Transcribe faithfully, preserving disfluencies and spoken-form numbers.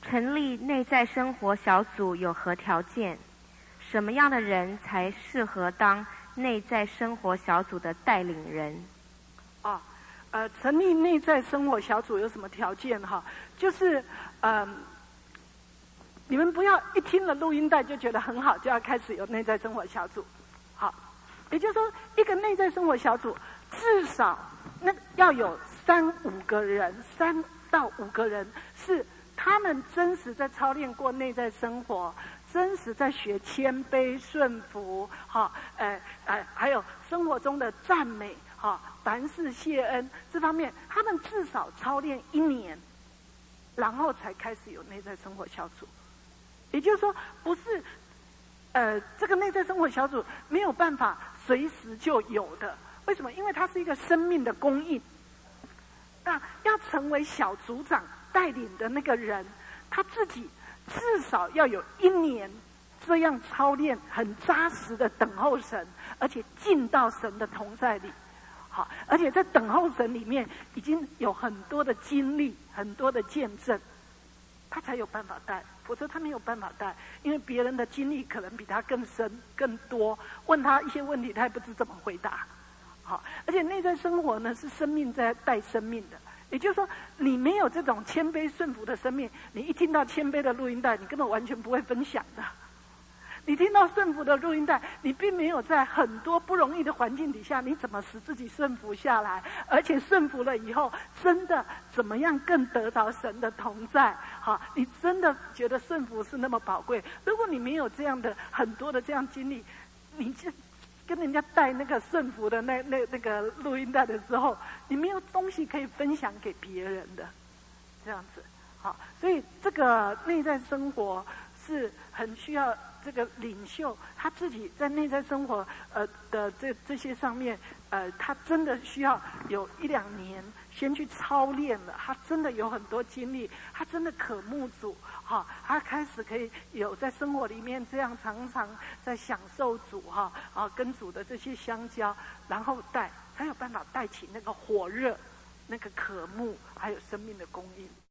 成立内在生活小组有何条件？什么样的人才适合当内在生活小组的带领人？ 哦，呃，成立内在生活小组有什么条件哈？就是嗯、呃，你们不要一听了录音带就觉得很好，就要开始有内在生活小组。好，也就是说，一个内在生活小组至少那要有三五个人，三到五个人是他们真实在操练过内在生活，真实在学谦卑顺服，哈，呃呃，还有生活中的赞美，哈，凡事谢恩这方面，他们至少操练一年，然后才开始有内在生活小组。也就是说，不是，呃，这个内在生活小组没有办法随时就有的。为什么？因为它是一个生命的供应。那要成为小组长带领的那个人，他自己至少要有一年这样操练，很扎实的等候神，而且进到神的同在里。好，而且在等候神里面已经有很多的经历，很多的见证，他才有办法带。否则他没有办法带，因为别人的经历可能比他更深更多，问他一些问题他也不知怎么回答。好，而且内在生活呢是生命在带生命的，也就是说你没有这种谦卑顺服的生命，你一听到谦卑的录音带你根本完全不会分享的。你听到顺服的录音带，你并没有在很多不容易的环境底下，你怎么使自己顺服下来？而且顺服了以后，真的怎么样更得着神的同在？好，你真的觉得顺服是那么宝贵？如果你没有这样的很多的这样经历，你就跟人家带那个顺服的那那那个录音带的时候，你没有东西可以分享给别人的，这样子。好，所以这个内在生活是很需要。这个领袖他自己在内在生活呃的这这些上面，呃，他真的需要有一两年先去操练了，他真的有很多经历，他真的渴慕主，哈，他开始可以有在生活里面这样常常在享受主哈啊跟主的这些相交，然后带才有办法带起那个火热、那个渴慕，还有生命的供应。